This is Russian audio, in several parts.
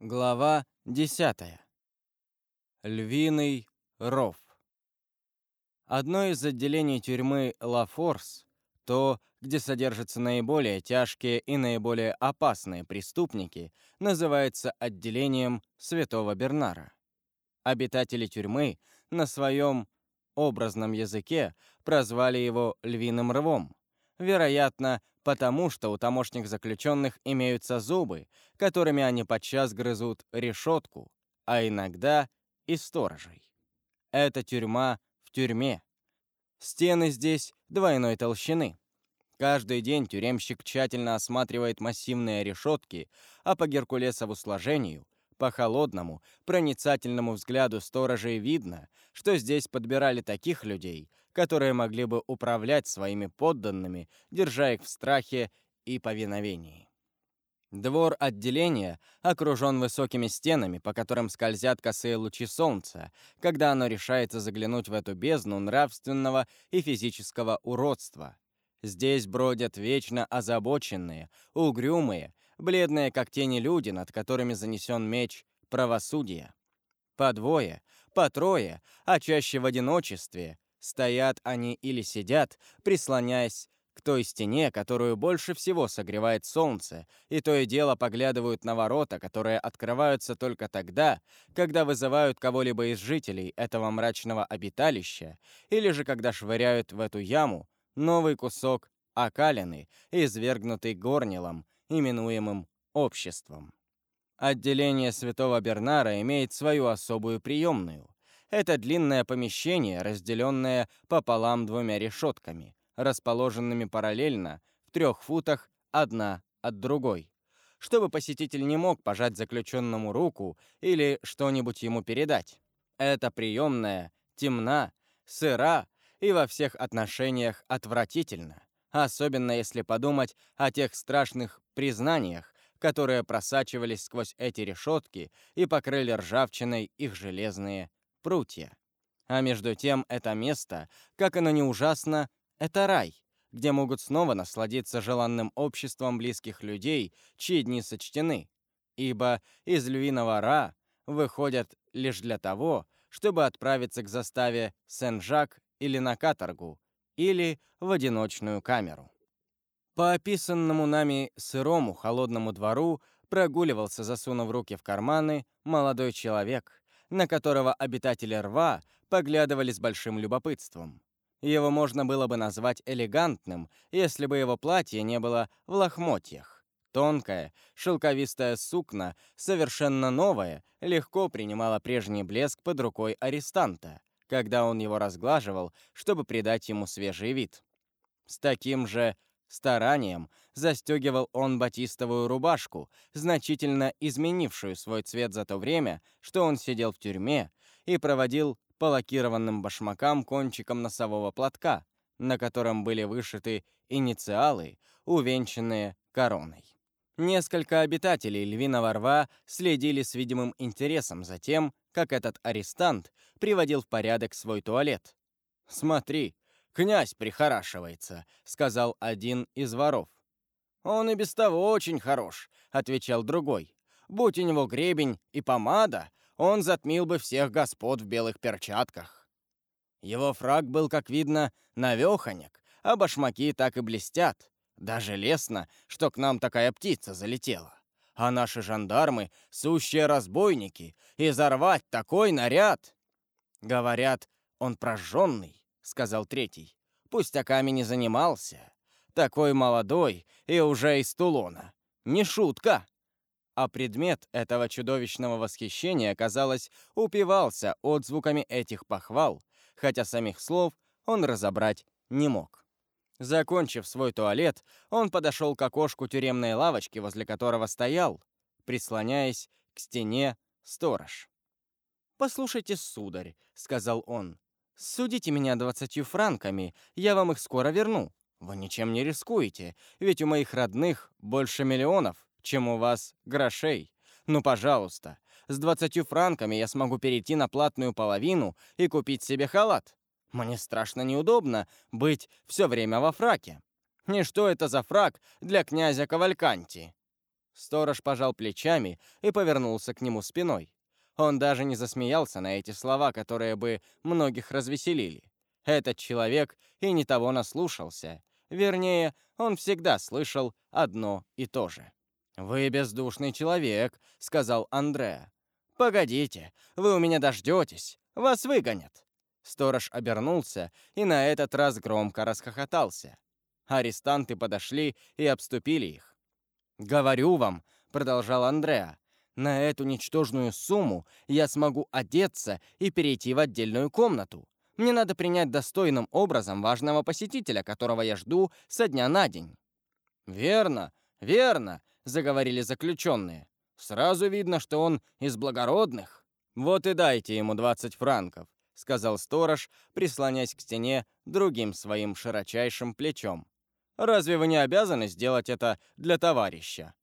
Глава 10. Львиный ров. Одно из отделений тюрьмы Ла-Форс, то, где содержатся наиболее тяжкие и наиболее опасные преступники, называется отделением Святого Бернара. Обитатели тюрьмы на своем образном языке прозвали его «львиным рвом». Вероятно, потому что у тамошних заключенных имеются зубы, которыми они подчас грызут решетку, а иногда и сторожей. Это тюрьма в тюрьме. Стены здесь двойной толщины. Каждый день тюремщик тщательно осматривает массивные решетки, а по Геркулесову сложению, по холодному, проницательному взгляду сторожей видно, что здесь подбирали таких людей, которые могли бы управлять своими подданными, держа их в страхе и повиновении. Двор отделения окружен высокими стенами, по которым скользят косые лучи солнца, когда оно решается заглянуть в эту бездну нравственного и физического уродства. Здесь бродят вечно озабоченные, угрюмые, бледные как тени люди, над которыми занесен меч правосудия. По двое, по трое, а чаще в одиночестве, стоят они или сидят, прислоняясь к той стене, которую больше всего согревает солнце, и то и дело поглядывают на ворота, которые открываются только тогда, когда вызывают кого-либо из жителей этого мрачного обиталища, или же когда швыряют в эту яму новый кусок окалины, извергнутый горнилом, именуемым обществом. Отделение Святого Бернара имеет свою особую приемную. Это длинное помещение, разделенное пополам двумя решетками, расположенными параллельно в 3 футах одна от другой, чтобы посетитель не мог пожать заключенному руку или что-нибудь ему передать. Эта приемная темна, сыра и во всех отношениях отвратительна, особенно если подумать о тех страшных признаниях, которые просачивались сквозь эти решетки и покрыли ржавчиной их железные прутья. А между тем это место, как оно ни ужасно, это рай, где могут снова насладиться желанным обществом близких людей, чьи дни сочтены, ибо из львиного ра выходят лишь для того, чтобы отправиться к заставе Сен-Жак или на каторгу, или в одиночную камеру. По описанному нами сырому холодному двору прогуливался, засунув руки в карманы, молодой человек, на которого обитатели рва поглядывали с большим любопытством. Его можно было бы назвать элегантным, если бы его платье не было в лохмотьях. Тонкое, шелковистое сукно, совершенно новое, легко принимало прежний блеск под рукой арестанта, когда он его разглаживал, чтобы придать ему свежий вид. С таким же старанием застегивал он батистовую рубашку, значительно изменившую свой цвет за то время, что он сидел в тюрьме, и проводил по лакированным башмакам кончиком носового платка, на котором были вышиты инициалы, увенчанные короной. Несколько обитателей львиного рва следили с видимым интересом за тем, как этот арестант приводил в порядок свой туалет. «Смотри, князь прихорашивается», — сказал один из воров. «Он и без того очень хорош», — отвечал другой. «Будь у него гребень и помада, он затмил бы всех господ в белых перчатках». Его фрак был, как видно, навехонек, а башмаки так и блестят. Даже лестно, что к нам такая птица залетела. А наши жандармы — сущие разбойники, и зарвать такой наряд! Говорят, он прожженный, — сказал третий. Пустяками не занимался. Такой молодой и уже из Тулона. Не шутка. А предмет этого чудовищного восхищения, казалось, упивался отзвуками этих похвал, хотя самих слов он разобрать не мог. Закончив свой туалет, он подошел к окошку тюремной лавочки, возле которого стоял, прислоняясь к стене, сторож. «Послушайте, сударь», — сказал он, — «судите меня 20 франками, я вам их скоро верну. Вы ничем не рискуете, ведь у моих родных больше миллионов, чем у вас грошей. Ну, пожалуйста, с 20 франками я смогу перейти на платную половину и купить себе халат. Мне страшно неудобно быть все время во фраке. И что это за фрак для князя Кавальканти?» Сторож пожал плечами и повернулся к нему спиной. Он даже не засмеялся на эти слова, которые бы многих развеселили. Этот человек и не того наслушался. Вернее, он всегда слышал одно и то же. «Вы бездушный человек», — сказал Андреа. «Погодите, вы у меня дождетесь, вас выгонят». Сторож обернулся и на этот раз громко расхохотался. Арестанты подошли и обступили их. «Говорю вам», — продолжал Андреа, «на эту ничтожную сумму я смогу одеться и перейти в отдельную комнату. Мне надо принять достойным образом важного посетителя, которого я жду со дня на день». «Верно, верно», — заговорили заключенные. «Сразу видно, что он из благородных». «Вот и дайте ему 20 франков», — сказал сторож, прислонясь к стене другим своим широчайшим плечом. «Разве вы не обязаны сделать это для товарища?»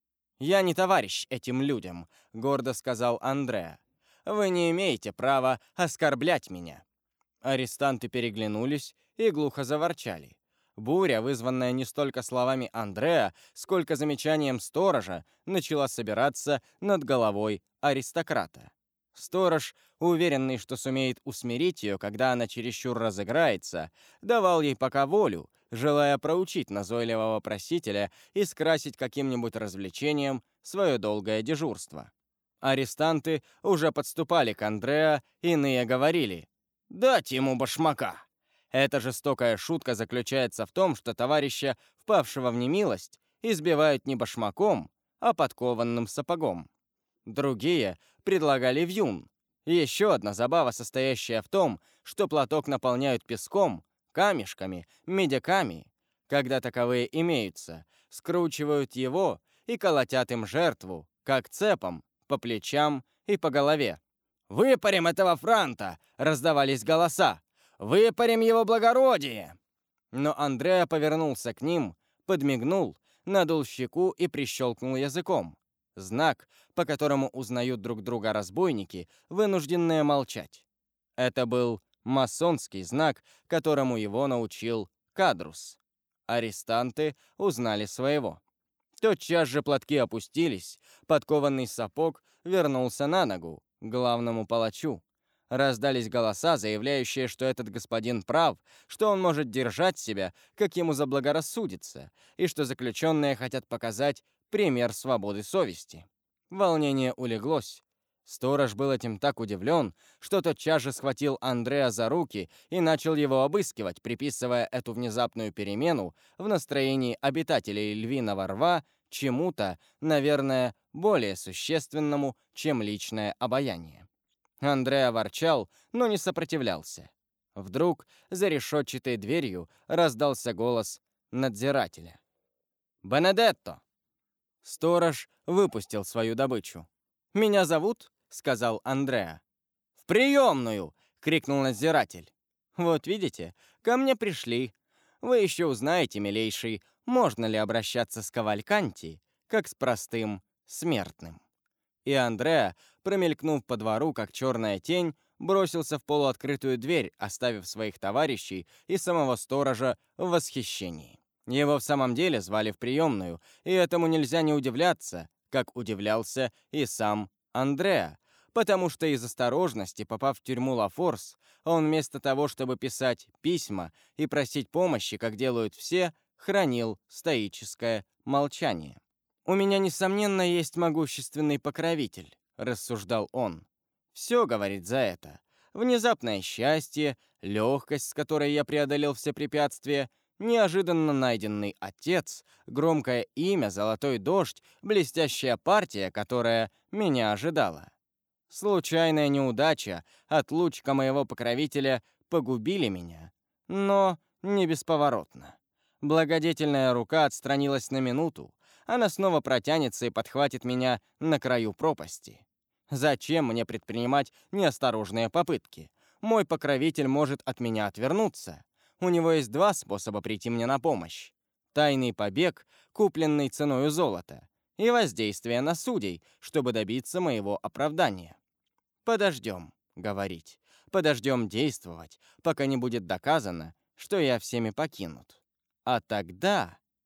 «Я не товарищ этим людям», — гордо сказал Андреа. «Вы не имеете права оскорблять меня». Арестанты переглянулись и глухо заворчали. Буря, вызванная не столько словами Андреа, сколько замечанием сторожа, начала собираться над головой аристократа. Сторож, уверенный, что сумеет усмирить ее, когда она чересчур разыграется, давал ей пока волю, желая проучить назойливого просителя и скрасить каким-нибудь развлечением свое долгое дежурство. Арестанты уже подступали к Андреа, иные говорили: «Дать ему башмака!» Эта жестокая шутка заключается в том, что товарища, впавшего в немилость, избивают не башмаком, а подкованным сапогом. Другие предлагали вьюн. Еще одна забава, состоящая в том, что платок наполняют песком, камешками, медиками, когда таковые имеются, скручивают его и колотят им жертву, как цепом, по плечам и по голове. «Выпарим этого франта!» — раздавались голоса. «Выпарим его благородие!» Но Андреа повернулся к ним, подмигнул, надул щеку и прищелкнул языком. Знак, по которому узнают друг друга разбойники, вынужденные молчать. Это был масонский знак, которому его научил Кадрус. Арестанты узнали своего. Тотчас же платки опустились, подкованный сапог вернулся на ногу, к главному палачу. Раздались голоса, заявляющие, что этот господин прав, что он может держать себя, как ему заблагорассудится, и что заключенные хотят показать пример свободы совести. Волнение улеглось. Сторож был этим так удивлен, что тотчас же схватил Андреа за руки и начал его обыскивать, приписывая эту внезапную перемену в настроении обитателей Львиного рва чему-то, наверное, более существенному, чем личное обаяние. Андреа ворчал, но не сопротивлялся. Вдруг за решетчатой дверью раздался голос надзирателя. «Бенедетто!» Сторож выпустил свою добычу. «Меня зовут?» — сказал Андреа. «В приемную!» — крикнул надзиратель. «Вот видите, ко мне пришли. Вы еще узнаете, милейший, можно ли обращаться с Кавальканти, как с простым смертным». И Андреа, промелькнув по двору, как черная тень, бросился в полуоткрытую дверь, оставив своих товарищей и самого сторожа в восхищении. Его в самом деле звали в приемную, и этому нельзя не удивляться, как удивлялся и сам Андреа, потому что из осторожности, попав в тюрьму Лафорс, он вместо того, чтобы писать письма и просить помощи, как делают все, хранил стоическое молчание. «У меня, несомненно, есть могущественный покровитель», — рассуждал он. «Все говорит за это. Внезапное счастье, легкость, с которой я преодолел все препятствия, неожиданно найденный отец, громкое имя, золотой дождь, блестящая партия, которая меня ожидала. Случайная неудача, отлучка моего покровителя погубили меня, но не бесповоротно. Благодетельная рука отстранилась на минуту, она снова протянется и подхватит меня на краю пропасти. Зачем мне предпринимать неосторожные попытки? Мой покровитель может от меня отвернуться. У него есть два способа прийти мне на помощь. Тайный побег, купленный ценою золота, и воздействие на судей, чтобы добиться моего оправдания. Подождем говорить, подождем действовать, пока не будет доказано, что я всеми покинут. А тогда...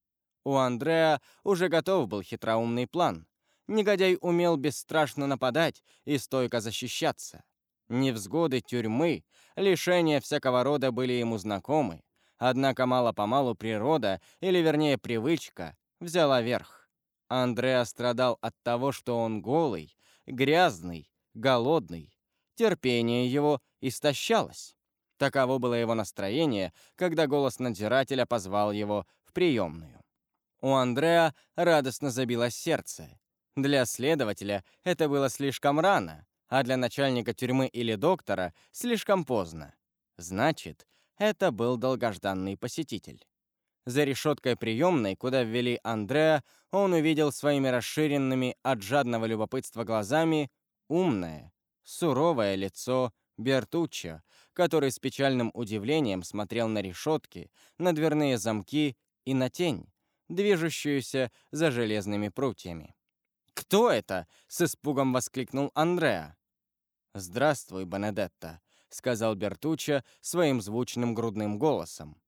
У Андреа уже готов был хитроумный план. Негодяй умел бесстрашно нападать и стойко защищаться. Невзгоды тюрьмы, лишения всякого рода были ему знакомы, однако мало-помалу природа, или вернее привычка, взяла верх. Андреа страдал от того, что он голый, грязный, голодный. Терпение его истощалось. Таково было его настроение, когда голос надзирателя позвал его в приемную. У Андреа радостно забилось сердце. Для следователя это было слишком рано, а для начальника тюрьмы или доктора слишком поздно. Значит, это был долгожданный посетитель. За решеткой приемной, куда ввели Андреа, он увидел своими расширенными от жадного любопытства глазами умное, суровое лицо Бертуччо, который с печальным удивлением смотрел на решетки, на дверные замки и на тень, движущуюся за железными прутьями. «Кто это?» — с испугом воскликнул Андреа. «Здравствуй, Бенедетто», — сказал Бертуччо своим звучным грудным голосом.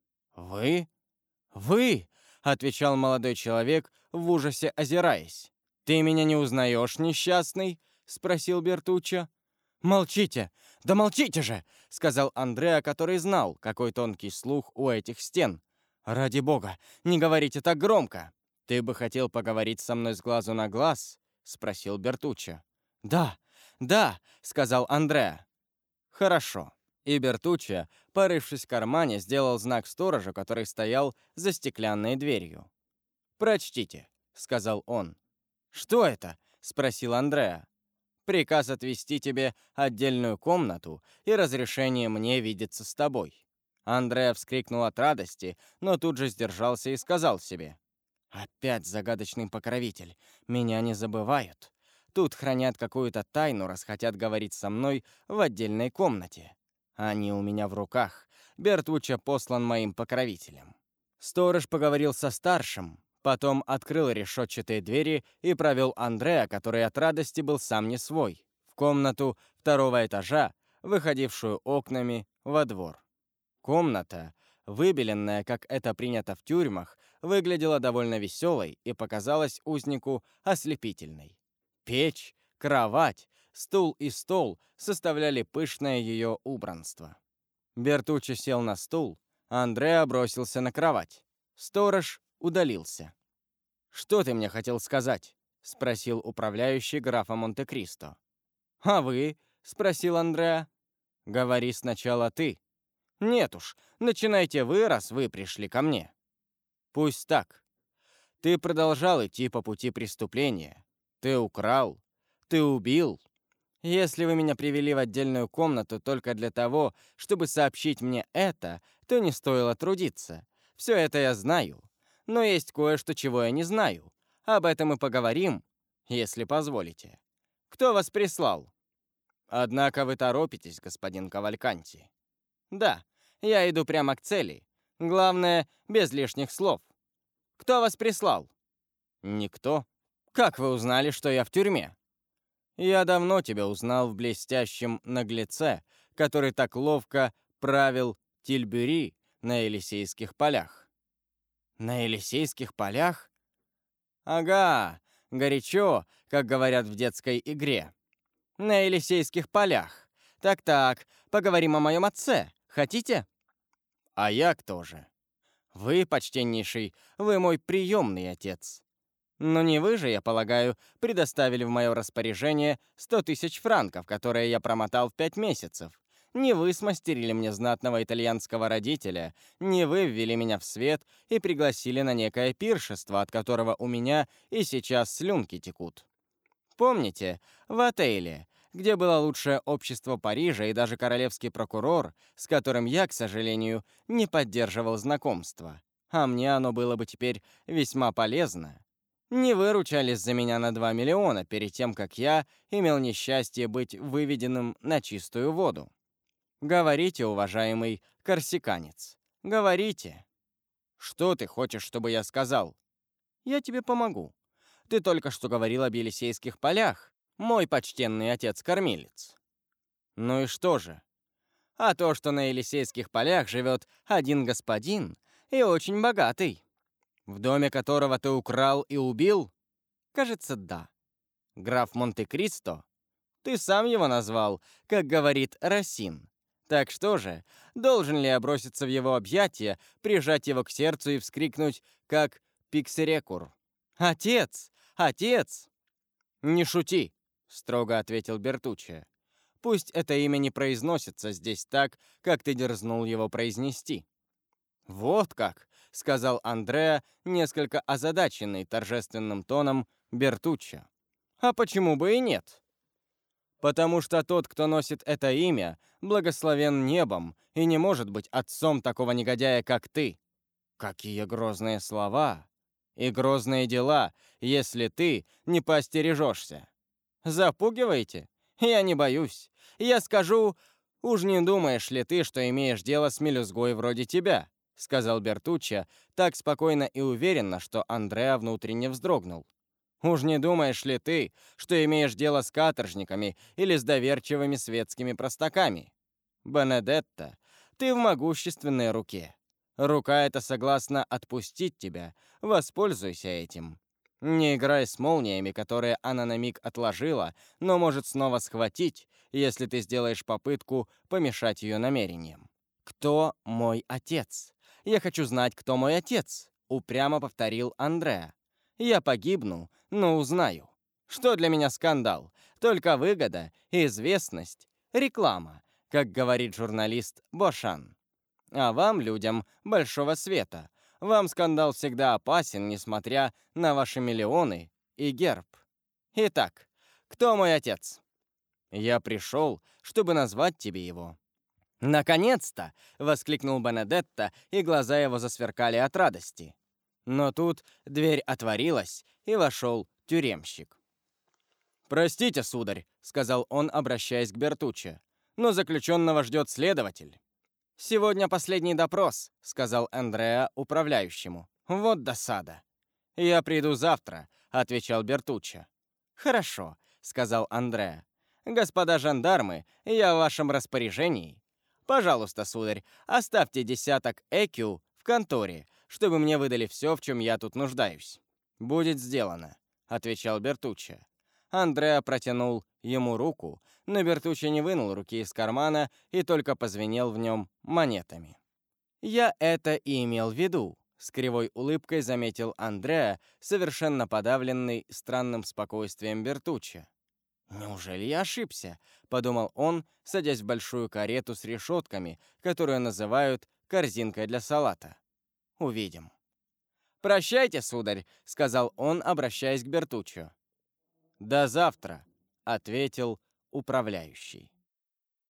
«Вы? Вы?» — отвечал молодой человек, в ужасе озираясь. «Ты меня не узнаешь, несчастный?» — спросил Бертуччо. «Молчите! Да молчите же!» — сказал Андреа, который знал, какой тонкий слух у этих стен. «Ради бога, не говорите так громко!» «Ты бы хотел поговорить со мной с глазу на глаз?» — спросил Бертуччо. «Да, да!» — сказал Андреа. «Хорошо». И Бертуччо, порывшись в кармане, сделал знак сторожу, который стоял за стеклянной дверью. «Прочтите», — сказал он. «Что это?» — спросил Андреа. «Приказ отвести тебе отдельную комнату и разрешение мне видеться с тобой». Андреа вскрикнул от радости, но тут же сдержался и сказал себе: «Опять загадочный покровитель. Меня не забывают. Тут хранят какую-то тайну, раз хотят говорить со мной в отдельной комнате. Они у меня в руках. Бертуччо послан моим покровителем». Сторож поговорил со старшим, потом открыл решетчатые двери и провел Андреа, который от радости был сам не свой, в комнату второго этажа, выходившую окнами во двор. Комната, выбеленная, как это принято в тюрьмах, выглядела довольно веселой и показалась узнику ослепительной. Печь, кровать, стул и стол составляли пышное ее убранство. Бертуччо сел на стул, а Андреа бросился на кровать. Сторож удалился. «Что ты мне хотел сказать?» — спросил управляющий графа Монте-Кристо. «А вы?» — спросил Андреа. «Говори сначала ты». «Нет уж, начинайте вы, раз вы пришли ко мне». «Пусть так. Ты продолжал идти по пути преступления. Ты украл. Ты убил. Если вы меня привели в отдельную комнату только для того, чтобы сообщить мне это, то не стоило трудиться. Все это я знаю. Но есть кое-что, чего я не знаю. Об этом и поговорим, если позволите. Кто вас прислал? Однако вы торопитесь, господин Кавальканти. Да, я иду прямо к цели. Главное, без лишних слов. Кто вас прислал? Никто. Как вы узнали, что я в тюрьме? Я давно тебя узнал в блестящем наглеце, который так ловко правил Тильбюри на Елисейских полях. На Елисейских полях? Ага, горячо, как говорят в детской игре. На Елисейских полях. Так-так, поговорим о моем отце. Хотите? А я кто же? Вы, почтеннейший, вы мой приемный отец. Но не вы же, я полагаю, предоставили в мое распоряжение 100 000 франков, которые я промотал в 5 месяцев. Не вы смастерили мне знатного итальянского родителя, не вы ввели меня в свет и пригласили на некое пиршество, от которого у меня и сейчас слюнки текут. Помните, в отеле, где было лучшее общество Парижа и даже королевский прокурор, с которым я, к сожалению, не поддерживал знакомства, а мне оно было бы теперь весьма полезно. Не вы ручались за меня на 2 миллиона перед тем, как я имел несчастье быть выведенным на чистую воду. Говорите, уважаемый корсиканец, говорите. Что ты хочешь, чтобы я сказал? Я тебе помогу. Ты только что говорил об Елисейских полях, мой почтенный отец-кормилец. Ну и что же? А то, что на Елисейских полях живет один господин и очень богатый. В доме которого ты украл и убил? Кажется, да. Граф Монте-Кристо? Ты сам его назвал, как говорит Рассин. Так что же, должен ли я броситься в его объятия, прижать его к сердцу и вскрикнуть, как Пиксерекур: «Отец! Отец!» «Не шути!» — строго ответил Бертуччо. «Пусть это имя не произносится здесь так, как ты дерзнул его произнести». «Вот как!» — сказал Андреа, несколько озадаченный торжественным тоном Бертуччо. «А почему бы и нет?» «Потому что тот, кто носит это имя, благословен небом и не может быть отцом такого негодяя, как ты». Какие грозные слова и грозные дела, если ты не поостережешься. Запугиваете? Я не боюсь. Я скажу: «Уж не думаешь ли ты, что имеешь дело с мелюзгой вроде тебя?» — сказал Бертуччо так спокойно и уверенно, что Андреа внутренне вздрогнул. «Уж не думаешь ли ты, что имеешь дело с каторжниками или с доверчивыми светскими простаками? Бенедетто, ты в могущественной руке. Рука эта согласна отпустить тебя, воспользуйся этим. Не играй с молниями, которые она на миг отложила, но может снова схватить, если ты сделаешь попытку помешать ее намерениям. «Кто мой отец? Я хочу знать, кто мой отец», — упрямо повторил Андреа. «Я погибну, но узнаю. Что для меня скандал? Только выгода, известность, реклама, как говорит журналист Бошан. А вам, людям большого света, вам скандал всегда опасен, несмотря на ваши миллионы и герб. Итак, кто мой отец? Я пришел, чтобы назвать тебе его». «Наконец-то!» — воскликнул Бенедетто, и глаза его засверкали от радости. Но тут дверь отворилась, и вошел тюремщик. «Простите, сударь», — сказал он, обращаясь к Бертуччо, «но заключенного ждет следователь». «Сегодня последний допрос», — сказал Андреа управляющему. «Вот досада». «Я приду завтра», — отвечал Бертуччо. «Хорошо», — сказал Андреа. «Господа жандармы, я в вашем распоряжении. Пожалуйста, сударь, оставьте 10 экю в конторе, чтобы мне выдали все, в чем я тут нуждаюсь». «Будет сделано», — отвечал Бертуччо. Андреа протянул ему руку, но Бертуччо не вынул руки из кармана и только позвенел в нем монетами. «Я это и имел в виду», — с кривой улыбкой заметил Андреа, совершенно подавленный странным спокойствием Бертуччо. «Неужели я ошибся?» — подумал он, садясь в большую карету с решетками, которую называют корзинкой для салата. «Увидим». «Прощайте, сударь», — сказал он, обращаясь к Бертуччо. «До завтра», — ответил управляющий.